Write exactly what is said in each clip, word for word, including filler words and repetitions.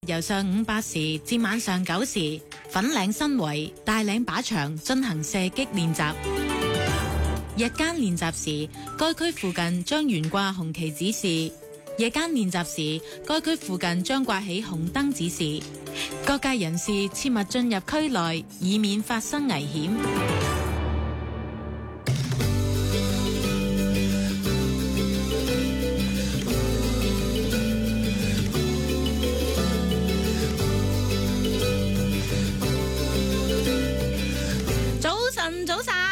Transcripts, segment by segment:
由上午八時至晚上九時，粉嶺新圍大嶺靶場進行射擊練習。日間練習時，該區附近將懸掛紅旗指示；夜間練習時，該區附近將掛起紅燈指示。各界人士切勿進入區內，以免發生危險。早晨，早晨。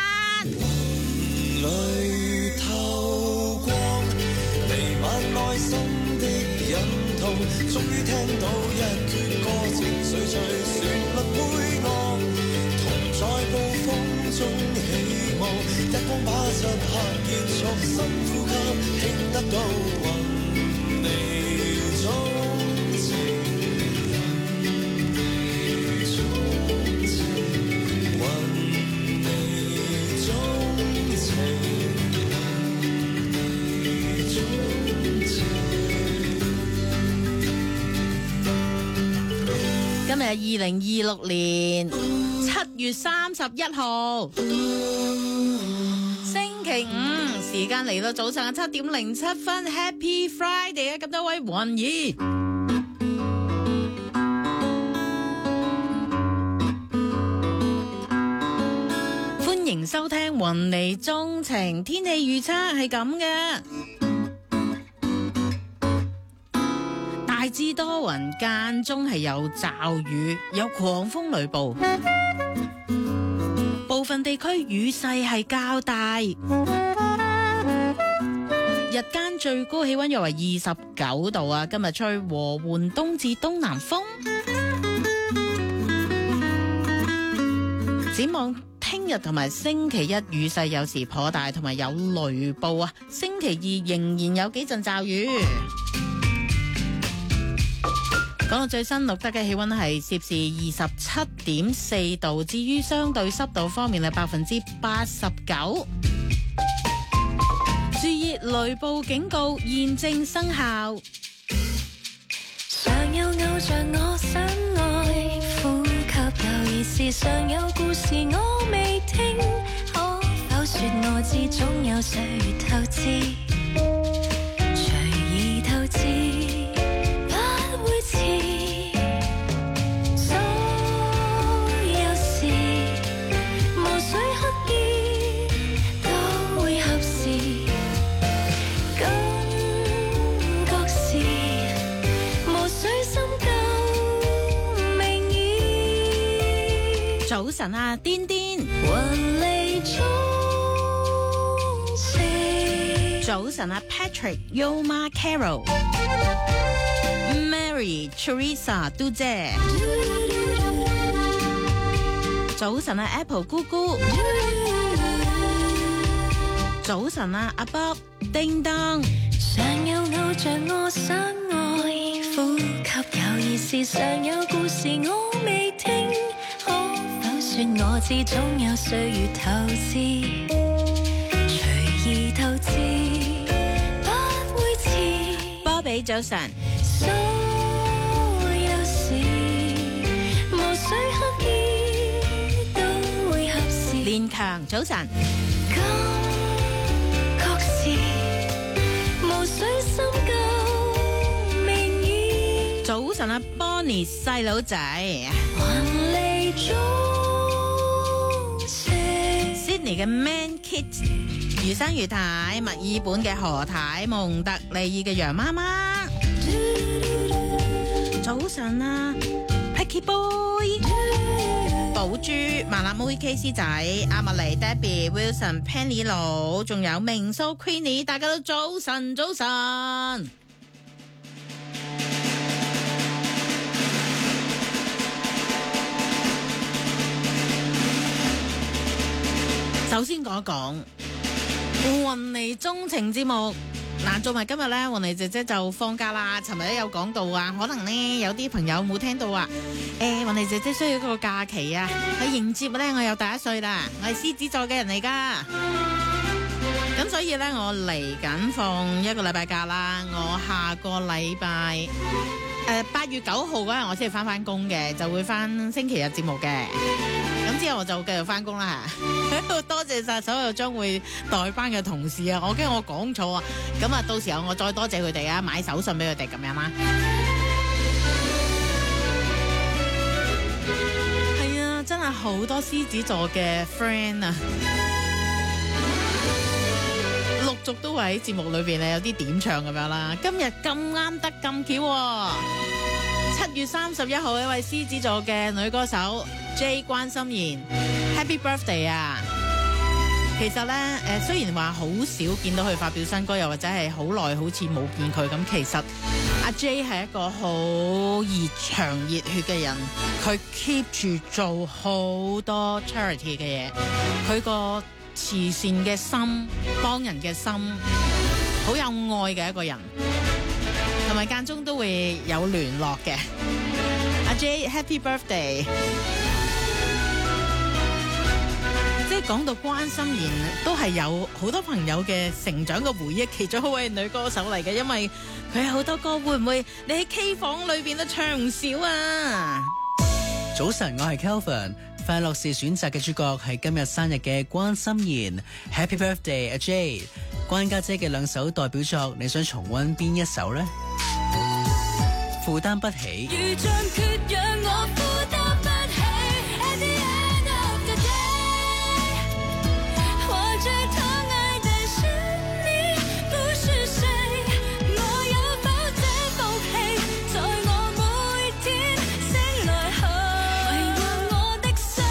淚透光，彌漫內心的隱痛，終於聽到一闕歌，情緒隨旋律配樂，同在暴風中起舞，一光把漆黑結束，深呼吸，聽得到雲霓鍾情。 今日係二零二六年七月三十一號，星期五，時間嚟到早上嘅七點零七分 ，Happy Friday 啊！咁多位雲兒，歡迎收聽雲霓鍾情。天氣預測係咁嘅。大致多雲，間中係有驟雨，有狂風雷暴，部分地區雨勢係較大。日間最高氣溫約為二十九度啊！今日吹和緩東至東南風。展望聽日同埋星期一雨勢有時頗大，同埋有雷暴啊！星期二仍然有幾陣驟雨。講到最新錄得嘅氣溫係攝氏二十七點四度，至於相對濕度方面係百分之八十九。注意雷暴警告現正生效。 常有偶像我想愛，呼吸有意思，常有故事我未聽，可否說我知總有歲月透支，隨意透支。所有事無需刻意都會合時，感覺是無需深究明意。 早晨啊，癲癲。 雲離中情。 早晨啊 ，Patrick、Yoma、Carol。Mary、Teresa、嘟姐，早晨啊 Apple 姑姑，早晨啊阿 Bob、叮當， 常有偶像我想愛，呼吸有意思，常有故事我未聽，可否說我知總有歲月透支，隨意透支，不會遲。 波比早晨。 所有事無需刻意都會合時。 連強早晨。 感覺是無需深究明意。 早晨啊 Bonnie 細佬仔。 雲離中情。 Sydney 嘅 Man Kit， 余生余太，墨爾本嘅何太，蒙特利爾嘅楊媽媽。早晨啊 Picky Boy， 寶珠、麻辣妹 K C 仔、阿麥尼、Debbie、Wilson、Penny 佬，仲有明蘇 Queenie， 大家都早晨，早晨。首先講一講雲霓鍾情節目。嗱，做埋今日咧，雲霓姐姐就放假啦。尋日都有講到啊，可能呢有啲朋友冇聽到啊。誒、欸，雲霓姐姐需要一個假期啊，去迎接咧我有第一歲啦。我係獅子座嘅人嚟噶，咁所以咧我嚟緊放一個禮拜假啦。我下個禮拜誒誒八月九號嗰日我先係翻翻工嘅，就會翻星期日節目嘅。咁之後我就繼續翻工啦嚇。多謝晒所有將會代班嘅同事啊！我驚我講錯啊！咁啊，到時候我再多謝佢哋啊，買手信俾佢哋咁樣啦。係啊，真係好多獅子座嘅 friend 啊！陸續都會喺節目裏邊咧有啲點唱咁樣啦。今日咁啱得咁巧喎，七月三十一號一位獅子座嘅女歌手 J 關心妍 Happy Birthday 啊！其實咧誒，雖然話好少見到佢發表新歌，又或者係好耐好似冇見佢咁，其實阿 J 係一個好熱腸熱血嘅人，佢 keep 住做好多 charity 嘅嘢，佢個慈善嘅心，幫人嘅心，好有愛嘅一個人，同埋間中都會有聯絡嘅。阿 J Happy Birthday！ 即係講到關心妍，都係有好多朋友嘅成長嘅回憶，其中一位女歌手嚟嘅，因為佢有好多歌，會唔會你喺 K 房裏邊都唱唔少啊？ 早晨，我係 Kelvin。快樂是選擇嘅主角係今日生日嘅關心妍 ，Happy Birthday 阿 J！ 關家姐嘅兩首代表作，你想重溫邊一首呢？負擔不起。 如像缺氧，我負擔不起。At the end of the day， 或者他愛的是你，不是誰？我有否這福氣，在我每天醒來後，維護我的心。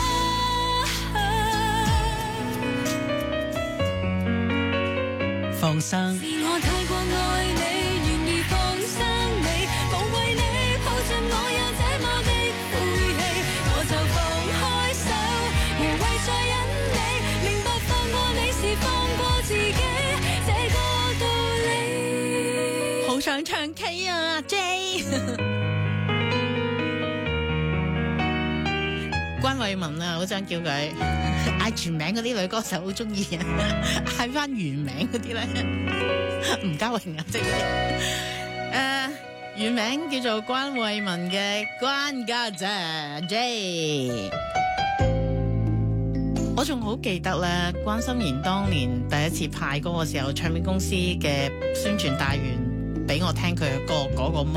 放生。 是我太過愛你，願意放生你，無謂你抱着我有這麼的晦氣，我就放開手，無謂再忍你，明白放過你是放過自己，這個道理。 好想唱 K 啊 J！ 關慧文啊，好想叫佢嗌全名嗰啲女歌手好中意啊，嗌翻原名嗰啲咧，吳嘉榮啊，即係誒原名叫做關慧文嘅關家姐 J。我仲好記得咧，關心妍當年第一次派歌嘅時候，唱片公司嘅宣傳大員俾我聽佢嘅歌嗰個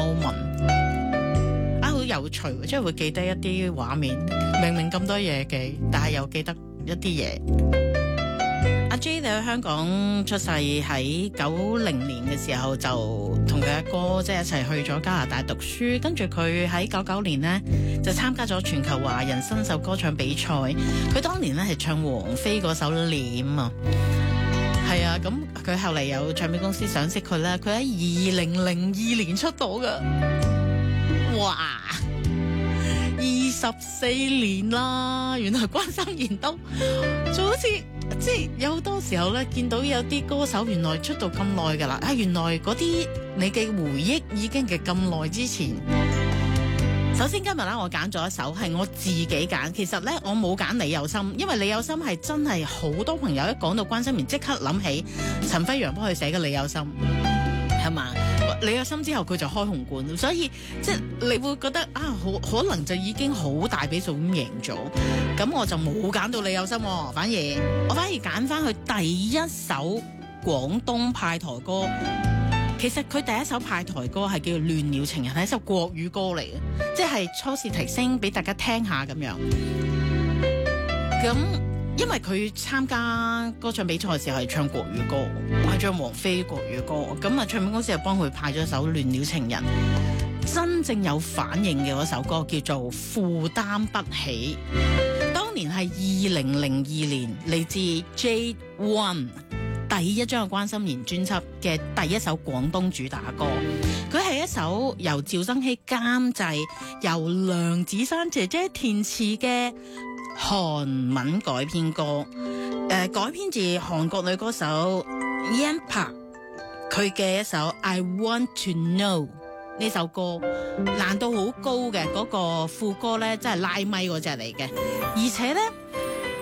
moment， 啊好有趣，即係會記得一啲畫面，明明咁多嘢記，但係又記得一啲嘢。阿 J 你喺香港出世，喺九零年嘅時候就同佢阿哥即係一齊去咗加拿大讀書，跟住佢喺九九年呢，就參加咗全球華人新秀歌唱比賽，佢當年呢係唱王菲嗰首《臉》啊，係啊，咁佢後嚟有唱片公司賞識佢咧，佢喺二零零二年出道噶，哇！二十四年啦，原來關心妍都就好似即係有好多時候咧，見到有啲歌手原來出道咁耐噶啦，啊原來嗰啲你嘅回憶已經係咁耐之前。首先今日咧，我揀咗一首係我自己揀，其實咧我冇揀李有心，因為李有心係真係好多朋友一講到關心妍即刻諗起陳輝陽幫佢寫嘅李有心，係嘛？李有心之後佢就開紅館，所以即係你會覺得啊，好可能就已經好大比數咁贏咗。咁我就冇揀到李有心，反而我反而揀翻佢第一首廣東派台歌。其實佢第一首派台歌係叫《亂了情人》，係一首國語歌嚟嘅，即係初試提升俾大家聽下咁樣。咁因為佢參加歌唱比賽嘅時候係唱國語歌，係唱王菲國語歌，咁啊唱片公司就幫佢派咗首《亂了情人》。真正有反應嘅嗰首歌叫做《負擔不起》，當年係二零零二年嚟自 J One 第一張嘅關心妍專輯嘅第一首廣東主打歌。佢係一首由趙增熹監製、由梁芷珊姐姐填詞嘅韓文改編歌，誒、呃、改編自韓國女歌手 Yan Park 佢嘅一首 I Want to Know。呢首歌難度好高嘅，嗰個副歌咧真係拉咪嗰隻嚟嘅，而且咧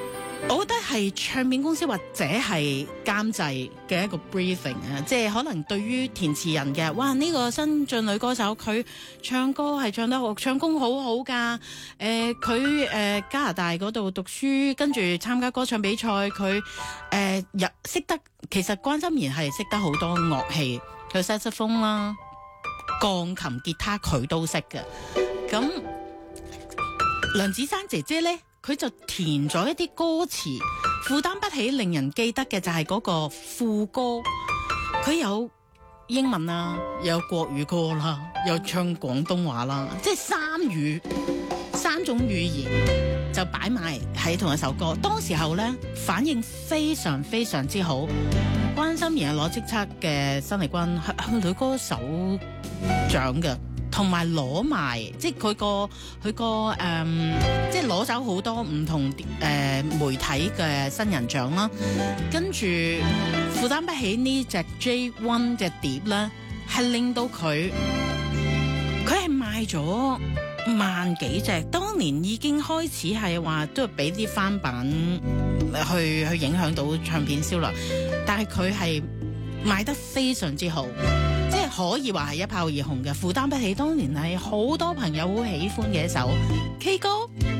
我覺得係唱片公司或者係監製嘅一個 briefing 啊，即係可能對於填詞人嘅，哇呢、呢個新晉女歌手佢唱歌係唱得好，唱功好好㗎。誒佢誒加拿大嗰度讀書，跟住參加歌唱比賽，佢誒入識得，其實關心妍係識得好多樂器，佢薩克斯風啦、鋼琴、吉他佢都識嘅。咁梁子珊姐姐咧，佢就填咗一啲歌詞，負擔不起，令人記得嘅就係嗰個副歌。佢有英文啦，有國語歌啦，有唱廣東話啦，即係三語三種語言就擺埋喺同一首歌。當時候咧反應非常非常之好，關心妍係攞叱咤嘅新力軍係女歌手獎嘅。同埋攞埋，即係佢個佢個誒，即係攞走好多唔同誒、呃、媒體嘅新人獎啦。跟住負擔不起呢隻 J 一嘅碟咧，係令到佢佢係賣咗萬幾隻。當年已經開始係話都係俾啲翻版去去影響到唱片銷量，但係佢係賣得非常之好。即係可以話係一炮而紅嘅，負擔不起當年係好多朋友好喜歡嘅一首 K 歌。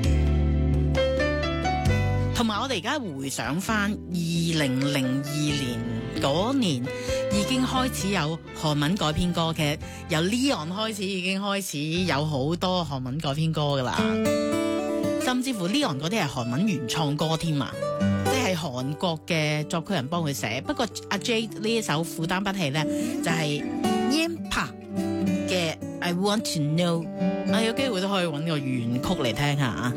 同埋我哋而家回想翻二零零二年嗰年，已經開始有韓文改編歌嘅，由 Leon 開始已經開始有好多韓文改編歌噶啦，甚至乎 Leon 嗰啲係韓文原創歌添啊！即係韓國嘅作曲人幫佢寫，不過阿 J 呢一首負擔不起咧，就係 Yampa 嘅 I Want to Know， 啊有機會都可以揾個原曲嚟聽下啊！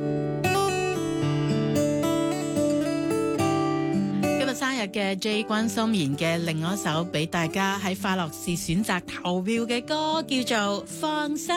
今日生日嘅 J 關心妍嘅另外一首俾大家喺快樂士選擇投票嘅歌叫做《放生》。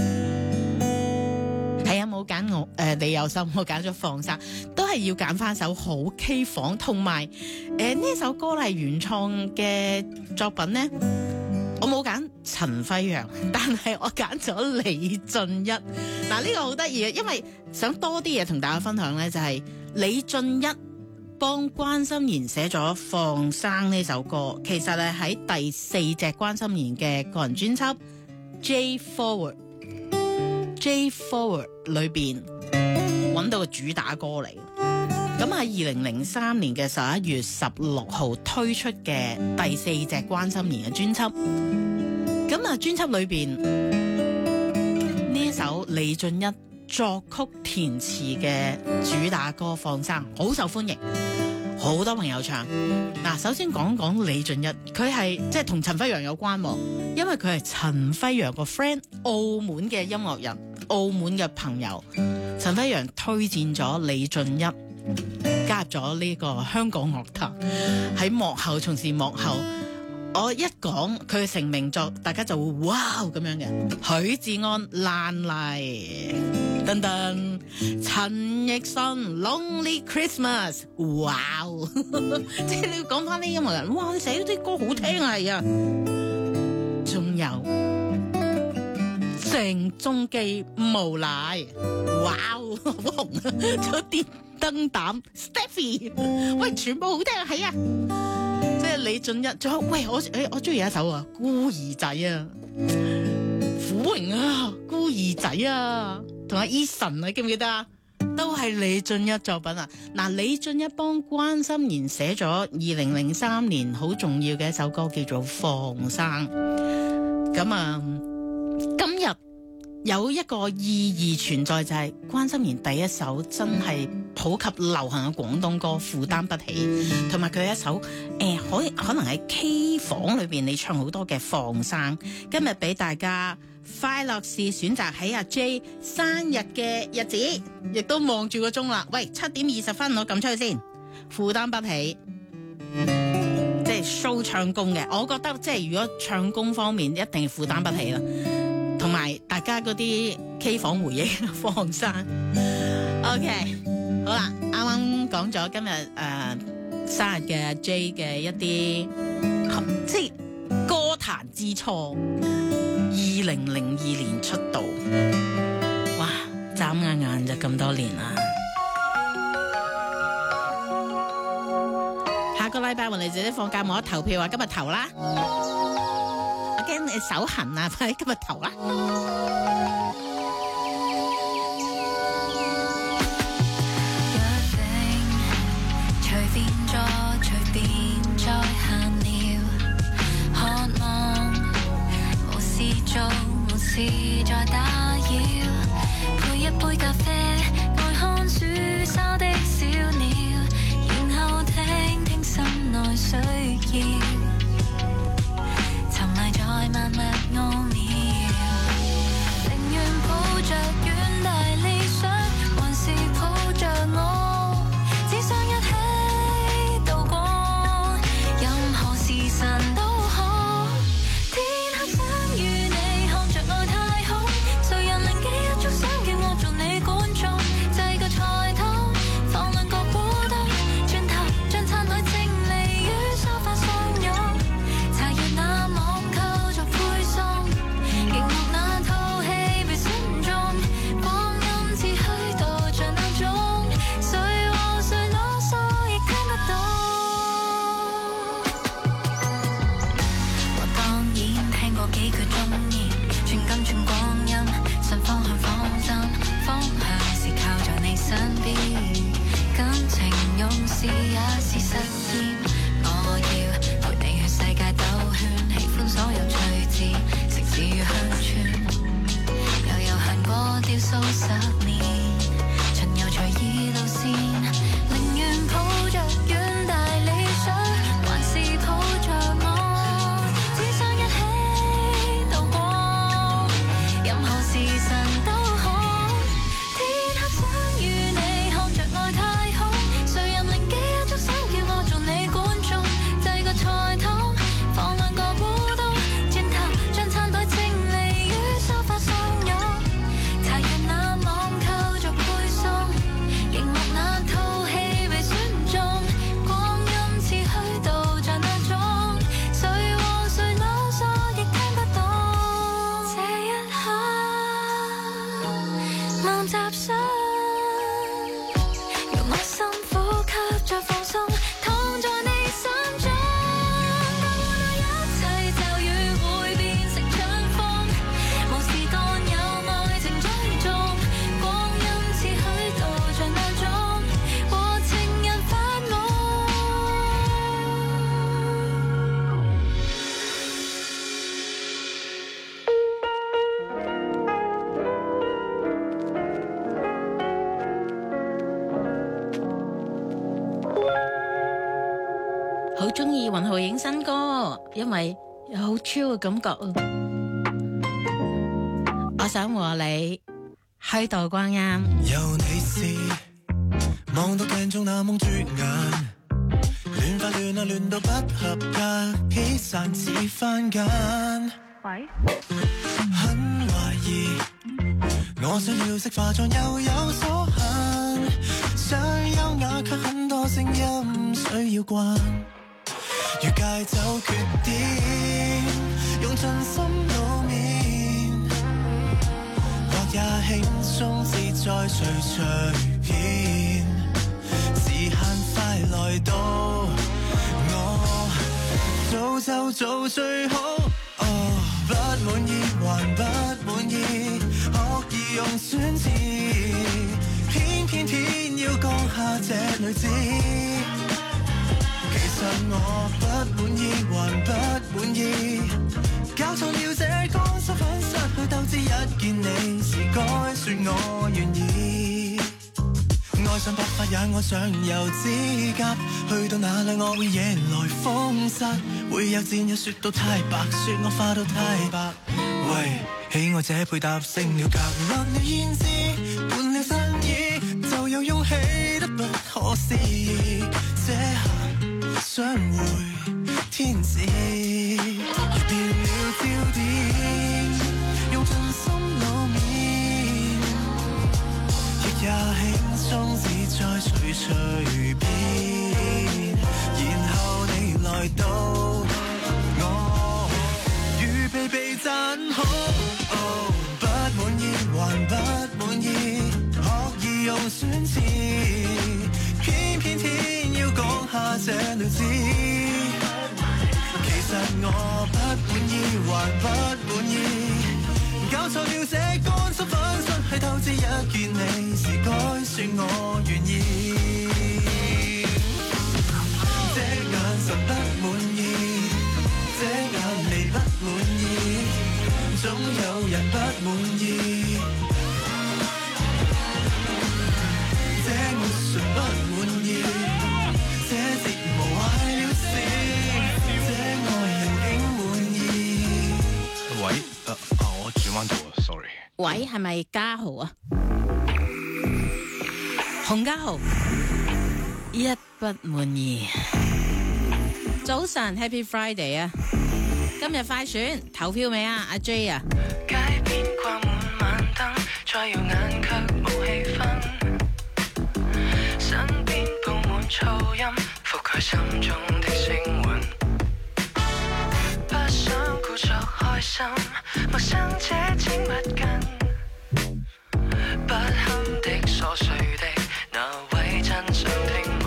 係啊，冇揀我誒，你有心，我揀咗放生，都係要揀翻首好 K 房，同埋誒呢首歌係原創嘅作品呢。我冇揀陳輝陽，但係我揀咗李俊一。嗱、啊、呢、這個好得意啊，因為想多啲嘢同大家分享呢，就係、是、李俊一幫關心妍寫咗《放生》呢首歌，其實係喺第四隻關心妍嘅個人專輯 J Forward。J Forward 裏邊揾到個主打歌嚟，咁喺二零零三年嘅十一月十六號推出嘅第四隻關心妍嘅專輯，咁啊專輯裏邊呢一首李俊一作曲填詞嘅主打歌《放生》好受歡迎，好多朋友唱。嗱，首先講講李俊一，佢係即係同陳輝陽有關，因為佢係陳輝陽個 friend， 澳門嘅音樂人。澳門嘅朋友陳輝陽推薦咗李俊一加入咗呢個香港樂壇，喺幕後從事幕後。我一講佢嘅成名作，大家就會哇咁樣嘅。許志安爛泥噔噔，陳奕迅 Lonely Christmas， 哇即係你要講翻啲音樂人，哇你寫啲歌好聽係啊，仲有鄭中基無賴，哇好紅啊！仲有電燈膽 Stephy， 喂全部好聽啊，係啊！即係李俊一，仲有喂我誒我中意一首啊，孤兒仔啊，苦榮啊，孤兒仔啊，同阿 Eason 啊，記唔記得啊？都係李俊一作品啊！嗱，李俊一幫關心妍寫咗二零零三年好重要嘅一首歌，叫做《放生》。咁啊。今日有一個意義存在，就係關心妍第一首真係普及流行嘅廣東歌，負擔不起，同埋佢一首誒可以可能喺 K 房裏邊你唱好多嘅放生。今日俾大家快樂士選擇喺阿 J 生日嘅日子，亦都望住個鐘啦。喂，七點二十分，我撳出去先。負擔不起，即係 show 唱功嘅，我覺得即係如果唱功方面一定負擔不起啦。同埋大家嗰啲 K 房回憶放生 ，OK， 好啦，啱啱講咗今日誒、呃、生日嘅 J 嘅一啲即係歌壇之初，二零零二年出道，哇，眨眼眼就咁多年啦。 拜我哋自己放假冇得投票啊，今日投啦！我驚你手痕啊，快啲今日投啦！ 約定隨便坐，隨便再閒聊，渴望無事做，無事再打擾，配一杯咖啡，愛看樹梢的小鳥，然後聽聽心內需要，沉迷在萬物奧妙，寧願抱着遠大理想，還是抱着我，只想一起度過，任何時辰都可。天黑想與你看着外太空，誰人靈機一觸想叫我做你觀眾，製個菜湯放兩個古董，轉頭將餐台整理於沙發上擁，查閱那網購作配送，熒幕那套戲被選中，光陰似虛度像鬧鐘，誰和誰囉嗦亦聽不懂。我當然聽過幾句忠言，寸金寸光陰，信方向方針，方向是靠在你身邊，感情用事也是實驗。我要陪你去世界兜圈，喜歡所有趣致，城市與鄉村，悠悠行過雕塑十年，巡遊隨意路線，寧願抱着遠大理想，還是抱着我，只想一起度過，任何時辰都可。天黑想與你看着外太空，誰人靈機一觸想叫我做你觀眾，製個菜湯放兩個古董，轉頭將餐台整理於沙發上擁，查閱那網購作配送，熒幕那套戲被選中，光陰似虛度像鬧鐘，誰和誰囉嗦亦聽不懂。這一刻望雜訊，用我深呼吸再放鬆，躺在你心中，當我那一切驟雨會變成春風，無事幹有愛情追蹤，光陰似虛度像鬧鐘，和情人發夢。 好中意雲浩影新歌，因為有好 chill 嘅感覺啊！我想和你虛度光陰。 有你是望到鏡中那蒙住眼，亂發亂啊亂到不合格，披散似番間。 喂， 很懷疑，我想要識化妝又有所限，想優雅卻很多聲音需要慣。如戒酒缺點，用盡心裏面，或也輕鬆自在隨隨便，時限快來到，我早就做最好。哦，不滿意還不滿意，學兒用選詞，偏偏偏要降下這女子。其實我不滿意還不滿意，搞錯了這個身份，失去鬥志，一見你時該說我願意。愛上白髮也愛上油指甲，去到哪裏我會惹來風沙，會有戰友說到太白，說我化到太白。喂，喜愛這配搭升了格，落了胭脂，換了新衣，就有勇氣得不可思議。這下相會天使，如變了焦點，用盡心裏面，亦也輕鬆自在隨隨便。然後你來到，我預備被讚好。哦，不滿意還不滿意，學兒用選詞，偏偏天要講下這女子。 不滿意，搞錯了這乾濕粉身去透支一件你是該說我願意，這眼神不滿意，這眼眉不滿意，總有人不滿意，這沒唇不滿意，這折磨壞了事，這愛人竟滿意。喂，啊啊，我轉彎咗 ，sorry。 喂，係咪嘉豪啊？洪嘉豪，一不滿意。早晨 ，Happy Friday 啊！今日快選投票未啊？阿 J 啊？ 街邊掛滿晚燈，再耀眼卻冇氣氛。身邊佈滿噪音，覆蓋心中的聲韻。不想故作開心，陌生者請勿近。不堪的瑣碎的那位真想聽聞。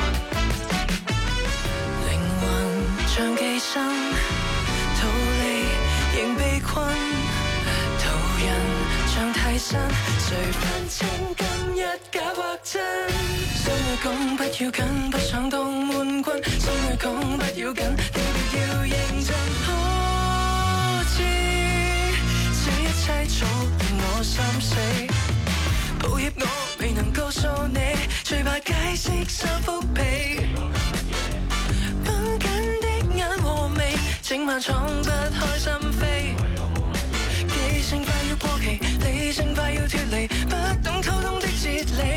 靈魂像寄生，逃離仍被困。途人像替身，誰分清今日假或真？心裏講不要緊，不想當悶棍。心裏講不要緊，你別要認真。可知這一切早令我心死。抱歉我未能告訴你，最怕解釋三幅被。繃緊的眼和眉，整晚闖不開心扉。記性快要過期，理性快要脫離，不懂溝通的哲理。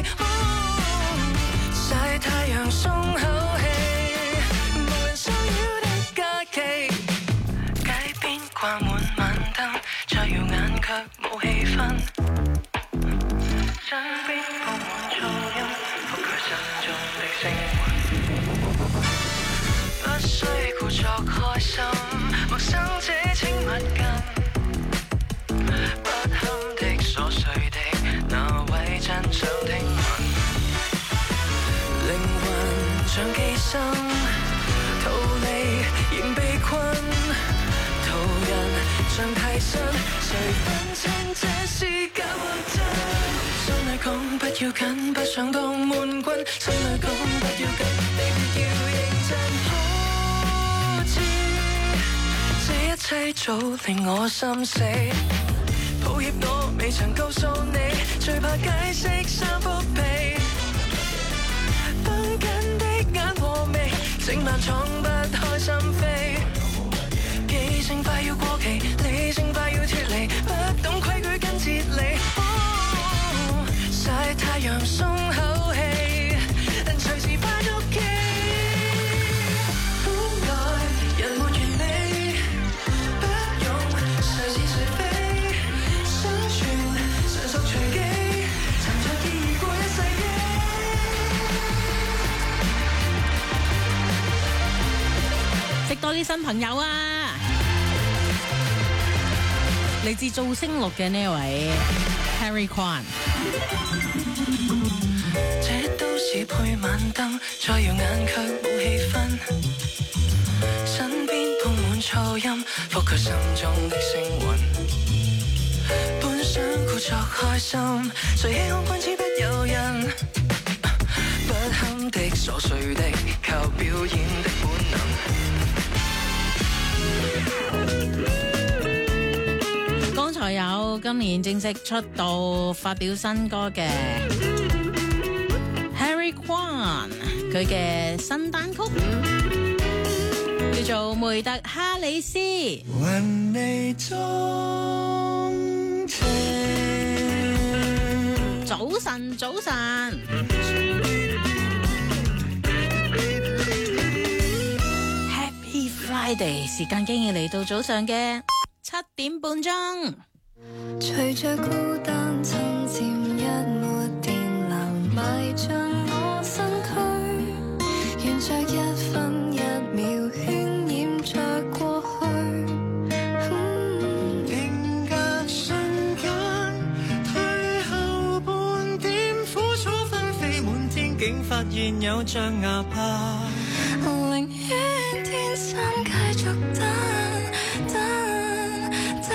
曬太陽鬆口氣，無人騷擾的假期。街邊掛滿晚燈，再耀眼卻冇氣氛。身邊佈滿噪音，覆蓋心中的聲韻。不需故作開心，陌生者請勿近。不堪的瑣碎的那位真想聽聞。靈魂像寄生，逃離仍被困。途人像替身，誰分清這是假或真？心裏講不要緊，不想當悶棍。心裏講不要緊，你別要認真。可知這一切早令我心死。抱歉我未曾告訴你，最怕解釋三幅被。繃緊的眼和眉，整晚闖不開心扉。記性快要過期，理性快要脫離，不懂規矩跟哲理。曬太陽鬆口氣，隨時返屋企。本來人沒完美，不用誰是誰非，生存純屬隨機，曾在記憶過一世紀。 識多啲新朋友啊！嚟自造星錄嘅呢位 Harry Kwan。 這都市配晚燈，再耀眼卻冇氣氛。身邊佈滿噪音，覆蓋心中的聲韻。本想故作開心，誰稀罕君子不由人。不堪的瑣碎的，靠表演的本能。 剛才有今年正式出道發表新歌嘅 Harry Kwan， 佢嘅新單曲叫做《梅特哈里斯》。 雲未終情， 早晨，早晨。Happy Friday， 時間經已嚟到早上嘅七點半鐘。 隨着孤單侵佔一抹電流，埋進我身軀，沿着一分一秒渲染着過去。嗯、 定格瞬間，退後半點，苦楚紛飛滿天，竟發現有象牙爬。 寧願天生繼續等等等。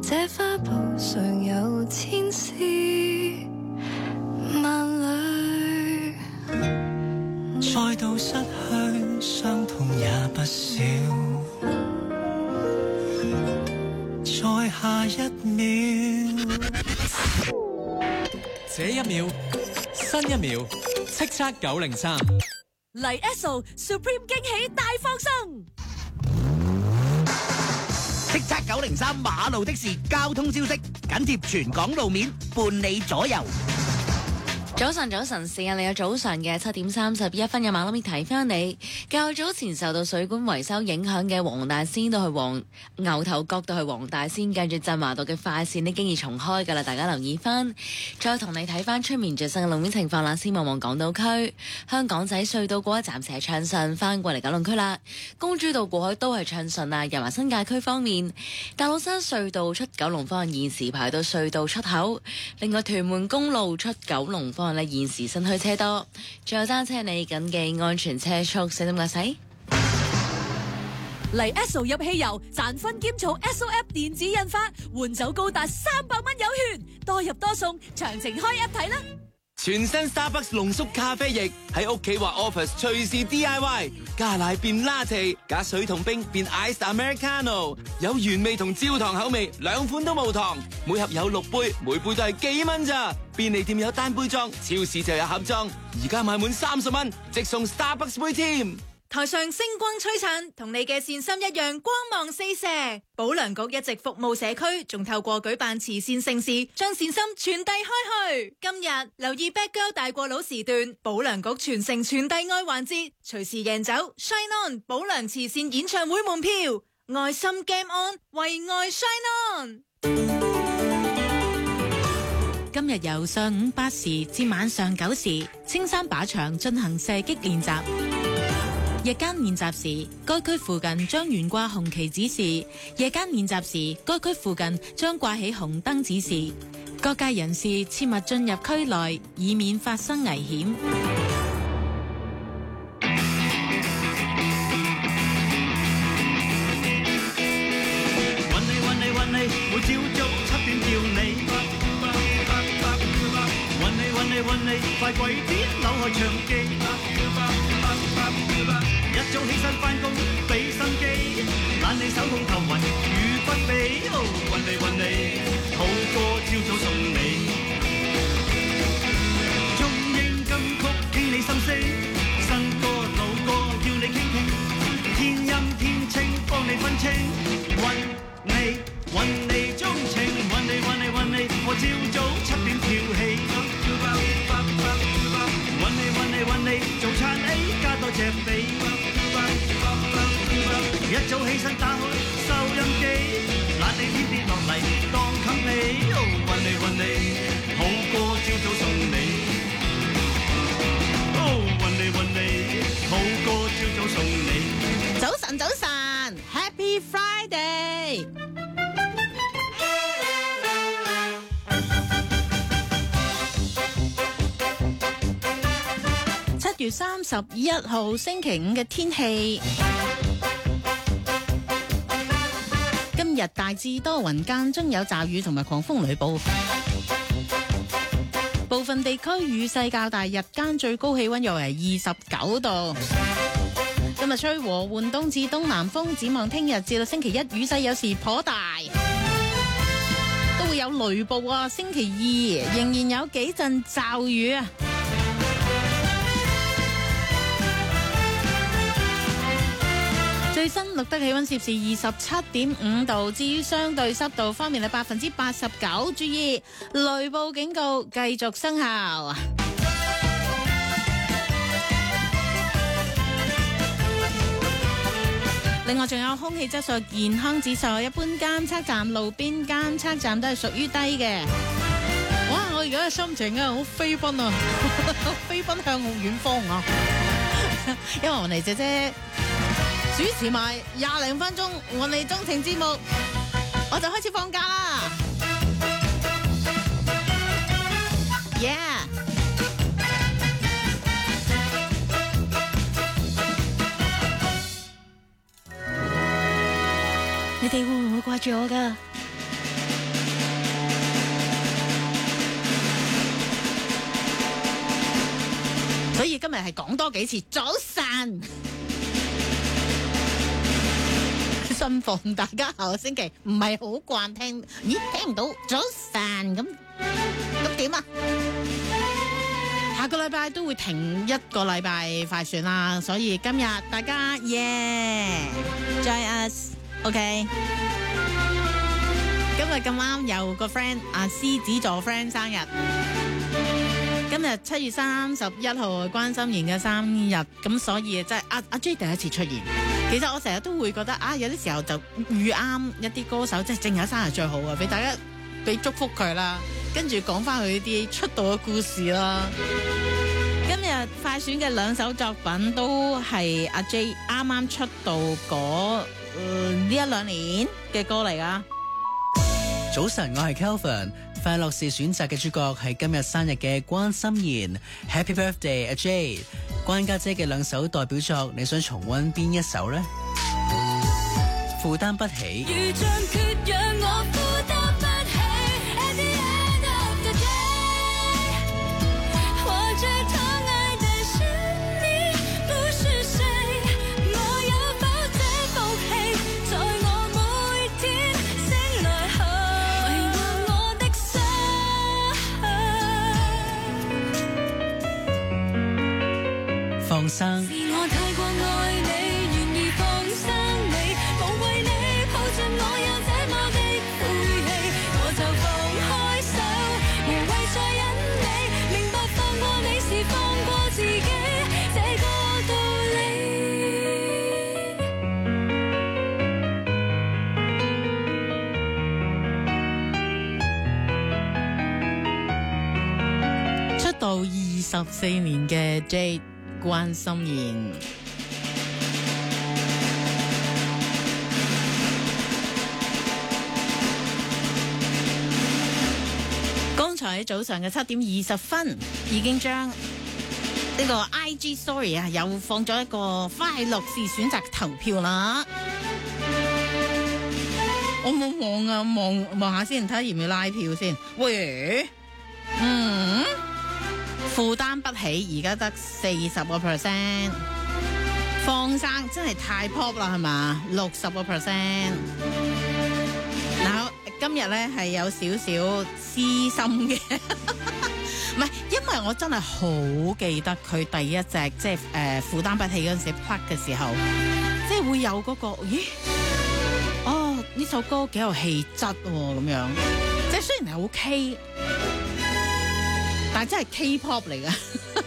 這花布上有千絲萬縷。 再度失去，傷痛也不少。在下一秒， 這一秒，新一秒，叱咤九零三。 嚟 Esso Supreme 驚喜大放送， 叱咤九零三馬路的士交通消息，緊貼全港路面，伴你左右。 早晨，早晨，時間嚟到早上嘅七點三十一分，有馬拉咪提翻你。較早前受到水管維修影響嘅黃大仙到去黃牛頭角到去黃大仙，近住振華道嘅快線呢，經已重開噶啦，大家留意翻。再同你睇翻出面最新嘅路面情況啦，先望望港島區香港仔隧道過一站斜暢順，翻過嚟九龍區啦。公主道過海都係暢順啊。油麻新界區方面，大老山隧道出九龍方向現時排到隧道出口，另外屯門公路出九龍方向現時新墟車多，仲有單車你緊記安全車速，小心駕駛。 嚟 Esso 入汽油賺分兼儲 Esso App 電子印花，換走高達三百蚊有券，多入多送，詳情開 App 睇啦。 全新 Starbucks 濃縮咖啡液喺屋企或 office 隨時 D I Y， 加奶變 latte， 加水同冰變 iced americano， 有原味同焦糖口味，兩款都冇糖，每盒有六杯，每杯都係幾蚊咋。便利店有單杯裝，超市就有盒裝，而家買滿三十蚊即送 Starbucks 杯添。 台上星光璀璨，同你嘅善心一樣光芒四射。保良局一直服務社區，仲透過舉辦慈善盛事，將善心傳遞開去。今日留意 Bad Girl 大過佬時段，保良局全城傳遞愛環節，隨時贏走 Shine On 保良慈善演唱會門票，愛心 Game On， 為愛 Shine On。 今日由上午八時至晚上九時，青山靶場進行射擊練習。日間練習時，該區附近將懸掛紅旗指示；夜間練習時，該區附近將掛起紅燈指示。各界人士切勿進入區內，以免發生危險。 搵你搵你搵你，每朝早七點叫你。搵你搵你搵你，快跪啲扭開長機。一早起身返工俾心機，懶你手控頭暈與不比。哦，搵你搵你，好歌朝早送你。中英金曲聽你心聲，新歌老歌要你傾傾，天音天清幫你分清。搵你搵你鍾情，搵你搵你搵你，我朝早七點跳起。搵你搵你搵你，早餐 A 加多隻髀。一早起身打開收音機，懶你天跌落嚟當冚被。哦，搵你搵你，好歌朝早送你。哦，搵你搵你，好歌朝早送你。 早晨，早晨 ，Happy Friday！七月三十一號星期五嘅天氣。今日大致多雲，間中有驟雨同埋狂風雷暴，部分地區雨勢較大，日間最高氣溫約為二十九度。今日吹和緩東至東南風，展望聽日至到星期一雨勢有時頗大，都會有雷暴啊！星期二仍然有幾陣驟雨啊！最新錄得氣溫攝氏二十七點五度，至於相對濕度方面係百分之八十九。注意雷暴警告繼續生效。另外仲有空氣質素健康指數，一般監測站、路邊監測站都係屬於低嘅。哇！我而家嘅心情啊，好飛奔啊，飛奔向好遠方啊！因為我哋姐姐主持埋廿零分鐘我哋鍾情節目，我就開始放假啦。Yeah！ 你哋會唔會掛住我㗎？ 所以今日係講多幾次早晨。信奉大家下個星期唔係好慣聽，咦聽唔到早晨咁咁點啊？下個禮拜都會停一個禮拜快選啦，所以今日大家耶 join us，OK。今日咁啱有個 friend 阿獅子座 friend 生日，今日七月三十一號係關心妍嘅生日，咁所以即係阿阿 J 第一次出現。其實我成日都會覺得啊，有啲時候就遇啱一啲歌手，即係正日生日最好啊，俾大家俾祝福佢啦，跟住講翻佢啲出道嘅故事啦。今日快選嘅兩首作品都係阿 J 啱啱出道嗰呢一兩年嘅歌嚟噶。 早晨，我係 Kelvin， 快樂是選擇嘅主角係今日生日嘅關心妍 ，Happy Birthday 阿 J。關家姐嘅兩首代表作，你想重溫邊一首呢？負擔不起。 如像缺氧，我負擔不起。At the end of the day， 或者他愛的是你，不是誰？我有否這福氣，在我每天醒來後，維護我的心。 放生。 是我太過愛你，願意放生你，無謂你抱着我有這麼的晦氣，我就放開手，無謂再忍你，明白放過你是放過自己，這個道理。出道二十四年嘅 J。關心妍，剛才喺早上嘅七點二十分，已經將呢個 I G Story 啊，又放咗一個快樂是選擇投票啦。我冇望啊，望望下先，睇下要唔要拉票先。喂，嗯。負擔不起，而家得四十個 percent， 放生真係太 pop 啦，係嘛？六十個 percent。嗱，今日咧係有少少私心嘅，唔係，因為我真係好記得佢第一隻即係誒負擔不起嗰陣時 plug 嘅時候，即係會有嗰、嗰個，咦？哦，呢首歌幾有氣質喎，咁樣，即係雖然係好 K。但係真係 K-pop 嚟噶，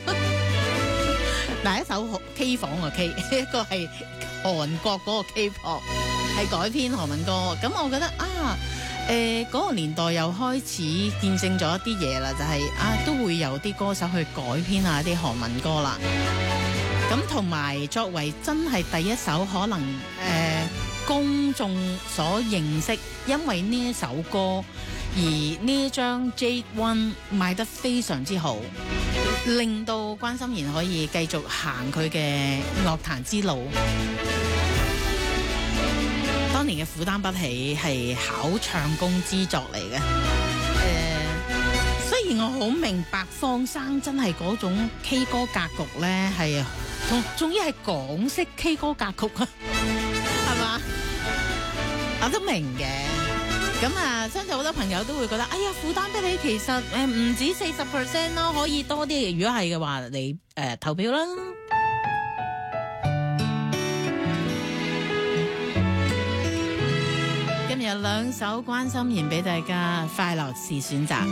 嗱一首 K 房嘅 K， 一個係韓國嗰個 K-pop， 係改編韓文歌。咁我覺得啊，誒、呃、嗰、那個年代又開始見證咗一啲嘢啦，就係、是、啊都會有啲歌手去改編下啲韓文歌啦。咁同埋作為真係第一首可能誒、呃、公眾所認識，因為呢一首歌。而呢一張 Jade One 賣得非常之好，令到關心妍可以繼續行佢嘅樂壇之路。當年嘅負擔不起係考唱功之作嚟嘅。誒、呃，雖然我好明白放生真係嗰種 K 歌格局咧，係仲仲要係港式 K 歌格局啊，係嘛？我都明嘅。咁啊，相信好多朋友都會覺得，哎呀，負擔不起其實誒唔止四十 percent 咯，可以多啲。如果係嘅話，你誒、呃、投票啦。今日兩首關心妍俾大家，快樂是選擇。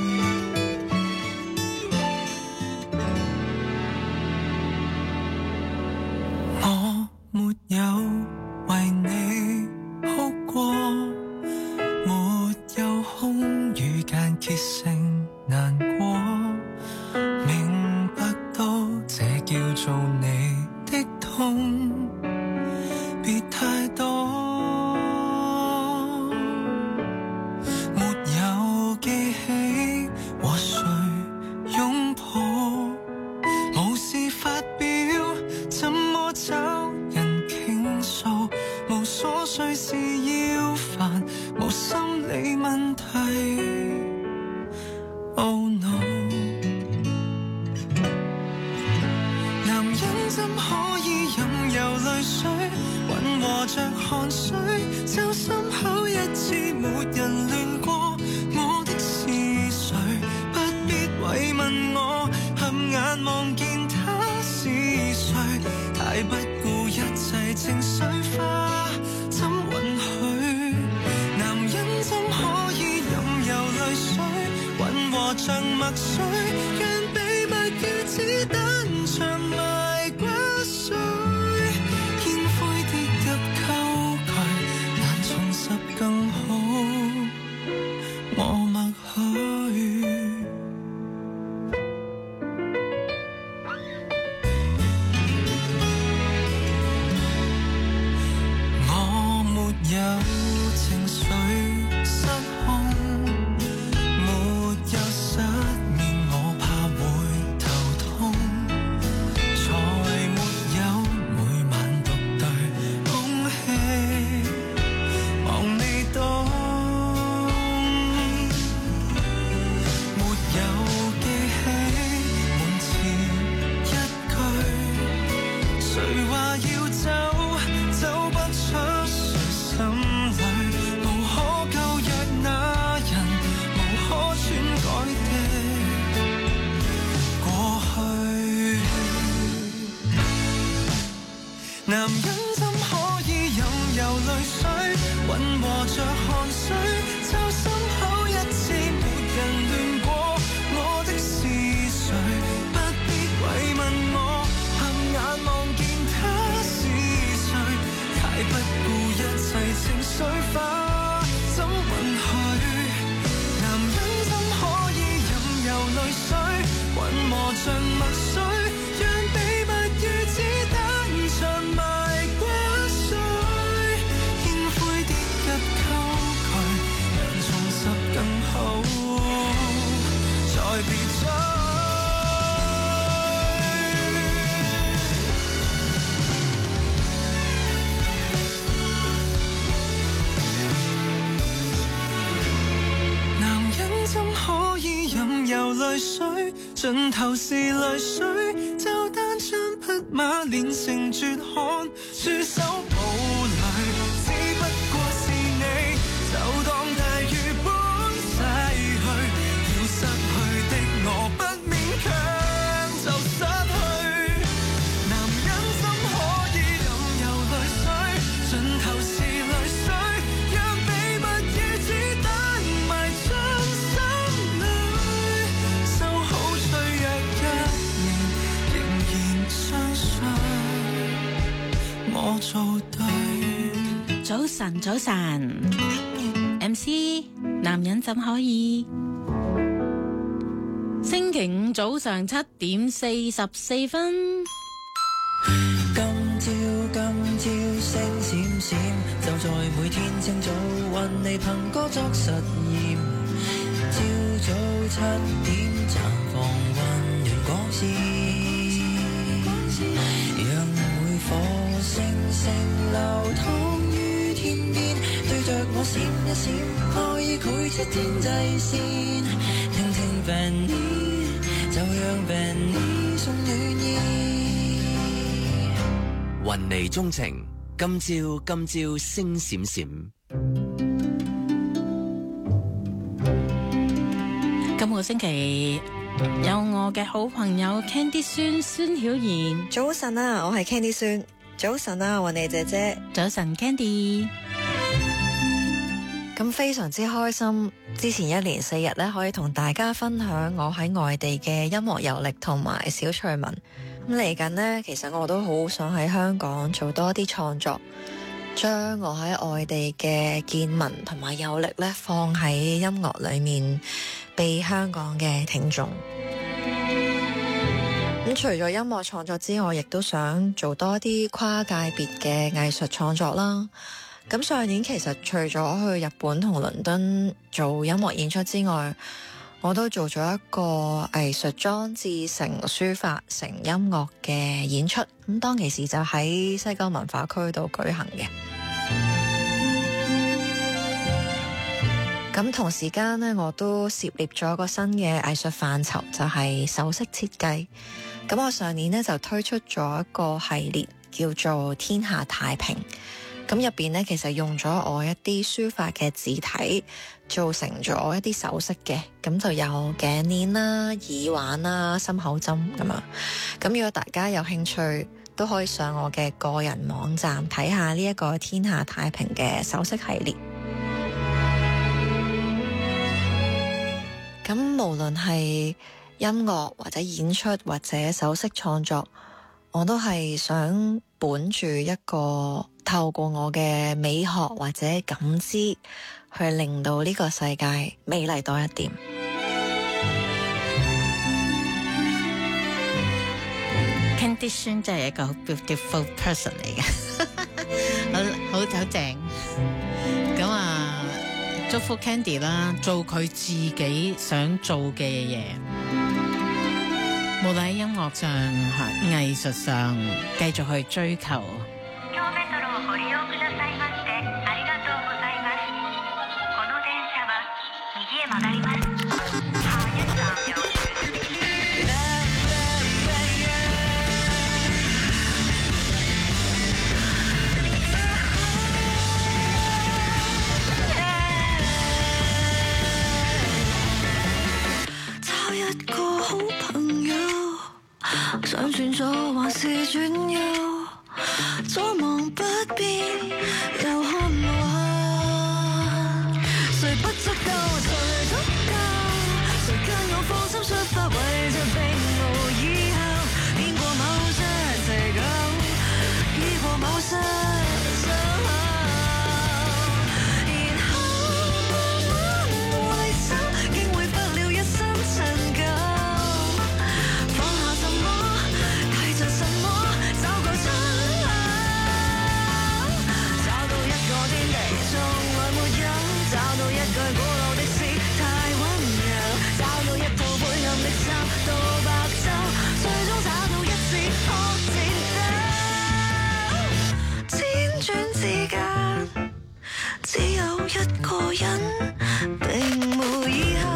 我沒有為你哭過，沒有空餘間歇性難過，明白到這叫做你的痛，別太多。沒有記起和誰擁抱，無事發表，怎麼找人傾訴，無瑣碎事要煩，無心理問題。Oh no， 着汗水，就心口一次沒人亂過我的是誰，不必慰問我，合眼望見他是誰，太不顧一切情緒化，怎允許？男人怎可以任由淚水混和像墨水，讓秘密如子彈長埋骨髓，煙灰跌入溝渠，難重拾更好，我默許。我沒有情緒失控，沒有失眠，我怕會頭痛，才沒有每晚獨對空氣，望你懂，沒有記起門前一句，誰話要走，走不出誰心裏，無可救藥那人，無可篡改的過去。男人怎可以任由淚水混和着汗水，就心口一次沒人亂過我的是誰，不必慰問我，合眼望見他是誰，太不顧一切情緒化，怎允許？男人怎可以任由淚水混和像墨水，讓秘密如子彈長埋骨髓，煙灰跌入溝渠，讓重拾更好，再別追。男人怎可以任由淚水，盡頭是淚水，就單槍匹馬練成絕漢，駐守堡壘，只不過是你，就當大雨般逝去，要失去的我不勉強就失去。男人怎可以任由淚水，盡頭是淚水，讓秘密如子彈埋進心裏，收好脆弱一面，仍然相信我做對。 早晨，早晨，M C，男人怎可以？星期五早上七點四十四分。 今朝今朝星閃閃，就在每天清早揾你憑歌作實驗。朝早七點綻放溫暖光線，讓每顆星星流淌於天邊，對着我閃一閃，可以繪出天際線。聽聽 Benny， 就讓 Benny 送暖意。 雲霓鍾情，今朝今朝星閃閃。 今個星期有我嘅好朋友 Candy 孫孫曉妍。 早晨啊，我係 Candy 孫。早晨啊，雲霓姐姐。 早晨 Candy。 咁非常之開心，之前一連四日咧可以同大家分享我喺外地嘅音樂遊歷同埋小趣聞。咁嚟緊呢，其實我都好想喺香港做多啲創作，將我喺外地嘅見聞同埋遊歷咧放喺音樂裏面，俾香港嘅聽眾。咁除咗音樂創作之外，亦都想做多啲跨界別嘅藝術創作啦。咁上年其實除咗去日本同倫敦做音樂演出之外，我都做咗一個藝術裝置成書法成音樂嘅演出。咁當其時就喺西九文化區度舉行嘅。咁同時間呢，我都涉獵咗一個新嘅藝術範疇，就係首飾設計。咁我上年呢，就推出咗一個系列叫做天下太平。 咁入邊咧，其實用咗我一啲書法嘅字體，做成咗一啲首飾嘅，咁就有頸鏈啦、耳環啦、心口針咁樣。咁如果大家有興趣，都可以上我嘅個人網站睇下呢一個天下太平嘅首飾系列。咁無論係音樂或者演出或者首飾創作，我都係想本住一個透過我嘅美學或者感知，去令到呢個世界美麗多一點。 Candy 孫真係一個好 beautiful person 嚟嘅，好好好正。咁啊，祝福 Candy 啦，做佢自己想做嘅嘢，無論喺音樂上、藝術上，繼續去追求。 一個好朋友，想轉左還是轉右，左望不變，右看無限，誰不足夠，誰足夠，誰跟我放心出發，為着並無以後，變過某些借口，醫過某些傷口。只有一個人，並無以後。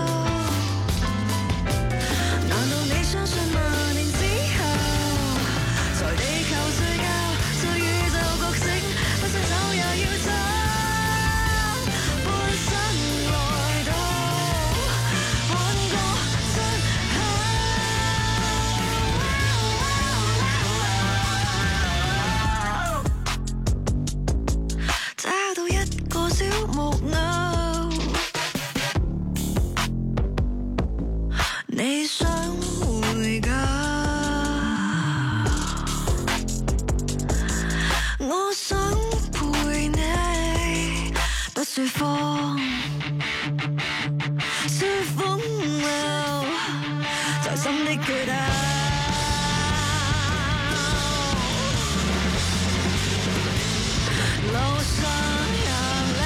難道你相信萬年之後，在地球睡覺，在宇宙覺醒，不想走也要走，半生來到，看過真好。找到一個小木偶，你想回家，我想陪你，不說謊，說風流，在心的缺口。路上人流，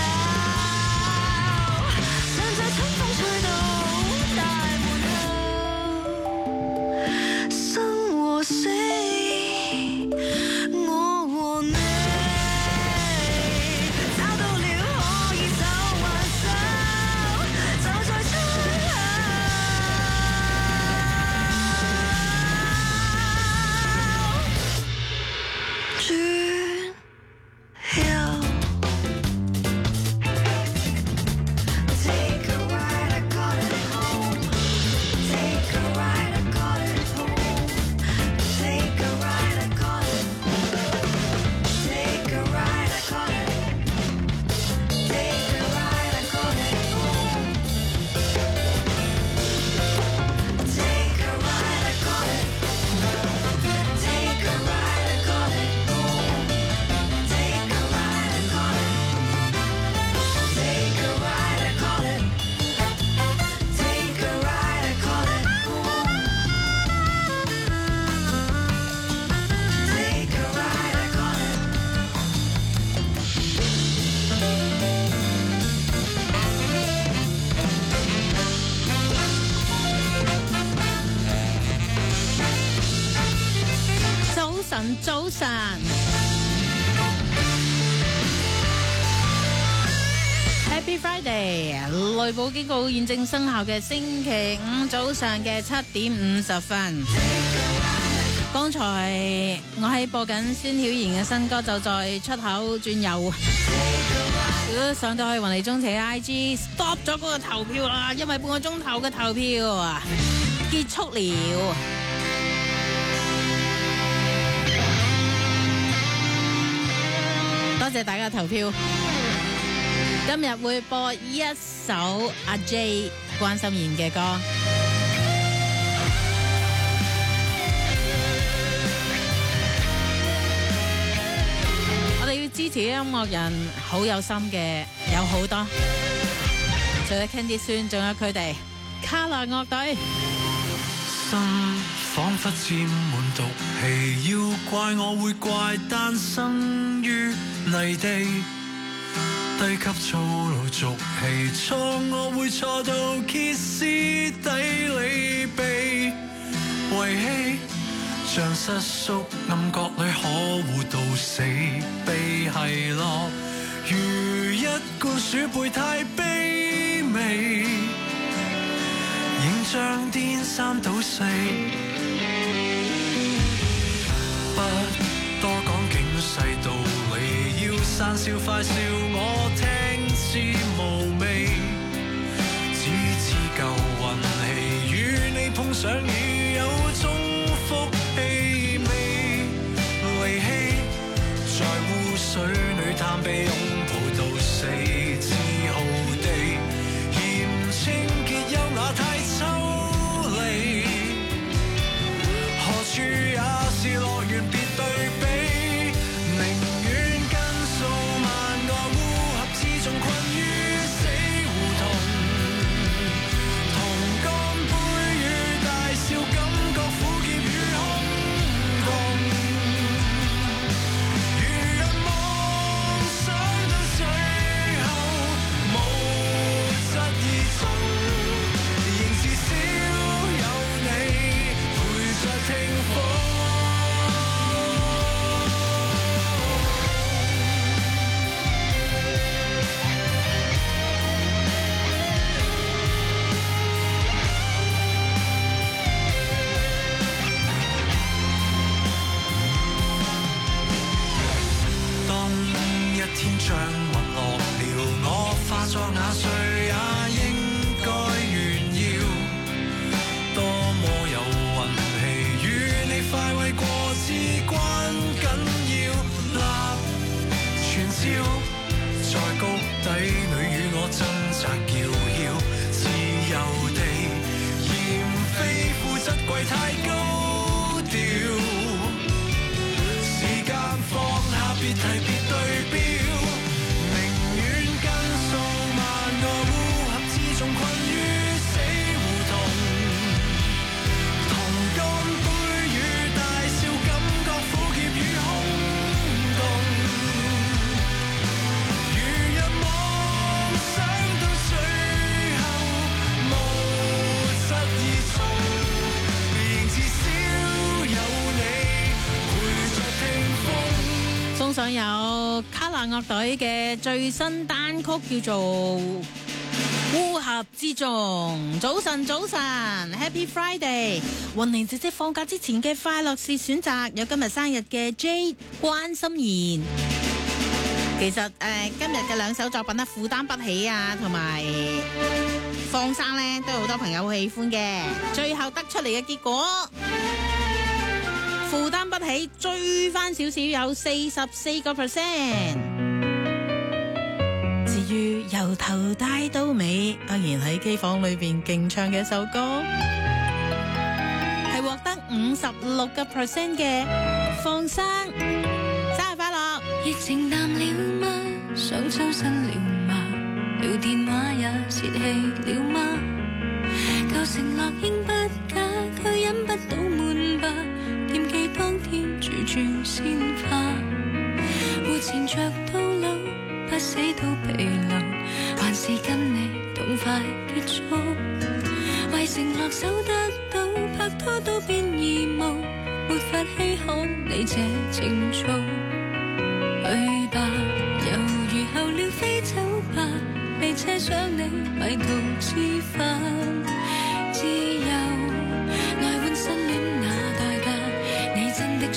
想這春風吹到大門口，生和死，我和你，找到了可以手挽手，就在出口。轉右。Take a ride, I got it home. Take a ride, I got it home. Take a ride, I got it. Take a ride, I got it. Take a ride, I got it home. Take a ride, I got it. Take a ride, I got it home. Take a ride, I got it. Take a ride, I got it. Take a ride, I got it home. Take a ride, I got it. 早晨，早晨 ，Happy Friday！雷暴警告現正生效嘅星期五早上嘅七點五十分。 剛才我喺播緊孫曉妍嘅新歌，就在出口轉右。如果上到去雲尼中邪 I G stop 咗嗰個投票啦，因為半個鐘頭嘅投票啊結束了。多謝大家投票。今日會播一首阿 J 關心妍嘅歌。我哋要支持音樂人，好有心嘅有好多，除咗 Candy 孫，仲有佢哋卡拉樂隊。 心彷彿沾滿毒氣，要怪我會怪誕生於泥地。低級粗魯俗氣，錯我會錯到歇斯底里被遺棄，像失宿暗角裏可惡到死，被奚落如一罐鼠輩太卑微，形象顛三倒四，不多講警世道理，要散笑快笑我聽之無味，只知舊運氣與你碰上已有種福氣味，離棄在污水裏探秘擁抱到死之浩地，嫌清潔優雅太抽離，何處也是樂園別對比，寧願跟數萬個烏合之眾困於死胡同，同乾杯與大笑感覺苦澀與空洞，如人妄想到最後無疾而終，仍至少有你陪着聽風。當一天將雲落了，我化作瓦碎也應該炫耀，多麼有運氣，與你快慰過至關緊要，立全照在谷底裏與我掙扎叫囂，自由地嫌非腐質貴太高調，時間放下別提別對標，寧願跟數萬個烏合之眾困於死胡同，同乾杯與大笑感覺苦澀與空洞，如人妄想到最後無疾而終，仍至少有你陪着聽風。 送上有卡拉樂隊嘅最新單曲叫做烏合之眾。早晨早晨 Happy Friday， 雲妮姐姐放假之前嘅快樂是選擇，有今日生日嘅 J 關心妍。其實誒、呃、今日嘅兩首作品咧，負擔不起啊，同埋放生咧，都有好多朋友好喜歡嘅。最後得出嚟嘅結果，負擔不起追翻少少，有四十四個 percent。至於由頭帶到尾，當然喺機房裏邊勁唱嘅一首歌，係獲得五十六個 percent 嘅放生。生日快樂！ 疫情淡了嗎？想抽身了嗎？聊電話也泄氣了嗎？舊承諾應不假，卻忍不到悶吧。惦記當天住住鮮花，活纏着到老，不死都疲勞，還是跟你痛快結束。為承諾守得到，拍拖都變義務，沒法稀罕你這情操。去吧，猶如候鳥飛走吧，被車上你迷途知返。自由來換新戀那代價，你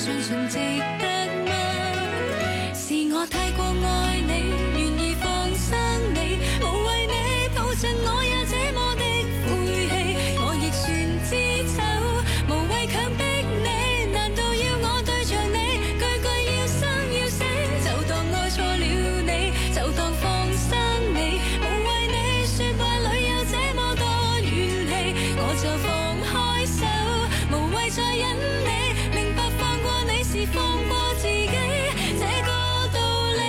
相信值得嗎？是我太過愛你，願意放生你，無謂你抱緊我也這麼的晦氣，我亦算知醜，無謂強迫你，難道要我對着你句句要生要死？就當愛錯了你，就當放生你，無謂你說話裏有這麼多怨氣，我就放開手，無謂再忍你，明白放過你是放過自己，這個道理。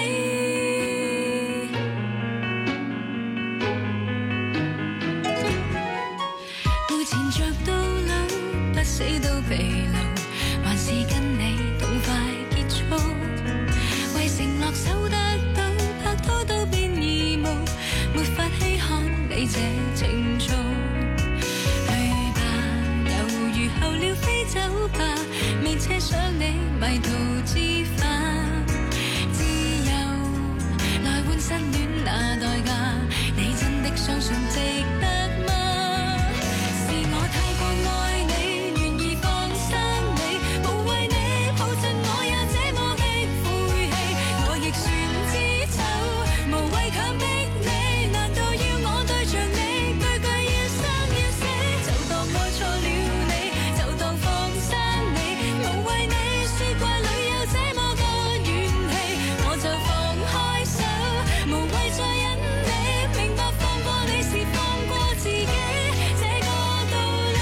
會纏着到老，不死都疲勞，還是跟你痛快結束。為承諾守得到，拍拖都變義務，沒法稀罕你這情操。去吧，猶如候鳥飛走吧，未奢想你迷途知返。自由來換失戀那代價，你真的相信值得嗎？是我太過愛你，願意放生你，無謂你抱緊我也這麼的晦氣，我亦算知醜，無謂強迫你，難道要我對着你句句要生要死？就當愛錯了你，就當放生你，無謂你說話裏有這麼多怨氣，我就放開手，無謂再忍你，明白放過你是放過自己，這個道理。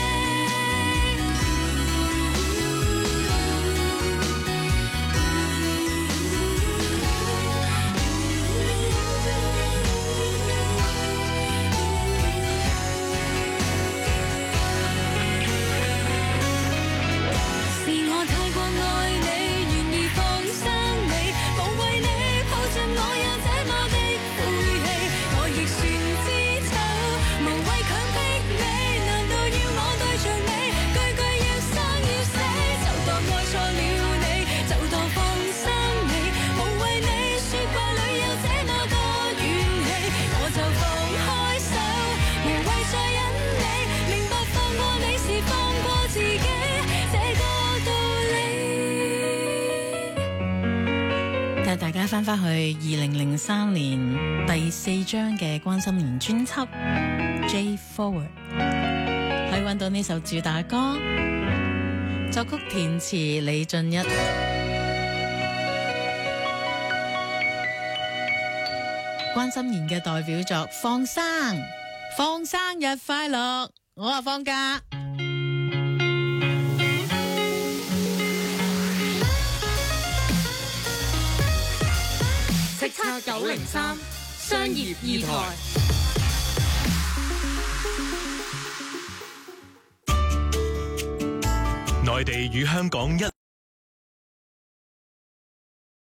是我太過愛你，願意放生你，無謂你抱緊我也這麼的晦氣，我亦算知醜，無謂強迫你，難道要我對着你句句要生要死？就當愛錯了你，就當放生你，無謂你說話裏有這麼多怨氣，我就放開手，無謂再忍你，明白放過你是放過自己，這個道理。 帶大家翻返去二零零三年第四張嘅關心妍專輯《J Forward》，可以揾到呢首主打歌，作曲填詞李俊一。關心妍嘅代表作《放生》，放生日快樂，我啊放假。 叱咤九零三商業二台。 內地與香港一